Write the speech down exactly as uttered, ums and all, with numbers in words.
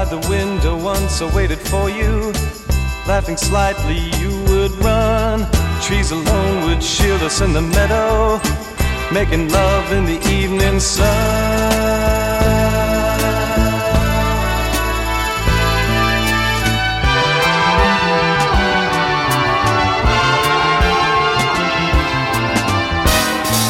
outside the window once I waited for you. Laughing slightly you would run. Trees alone would shield us in the meadow, making love in the evening sun.